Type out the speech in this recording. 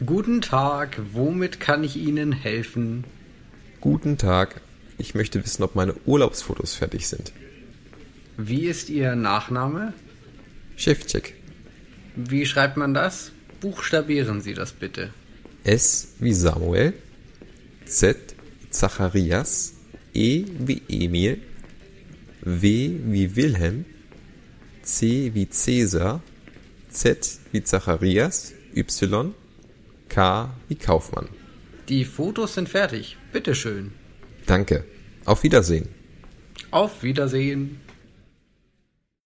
Guten Tag, womit kann ich Ihnen helfen? Guten Tag, ich möchte wissen, ob meine Urlaubsfotos fertig sind. Wie ist Ihr Nachname? Schewtschek. Wie schreibt man das? Buchstabieren Sie das bitte. S wie Samuel, Z wie Zacharias, E wie Emil, W wie Wilhelm, C wie Cäsar, Z wie Zacharias, Y, K wie Kaufmann. Die Fotos sind fertig. Bitteschön. Danke. Auf Wiedersehen. Auf Wiedersehen.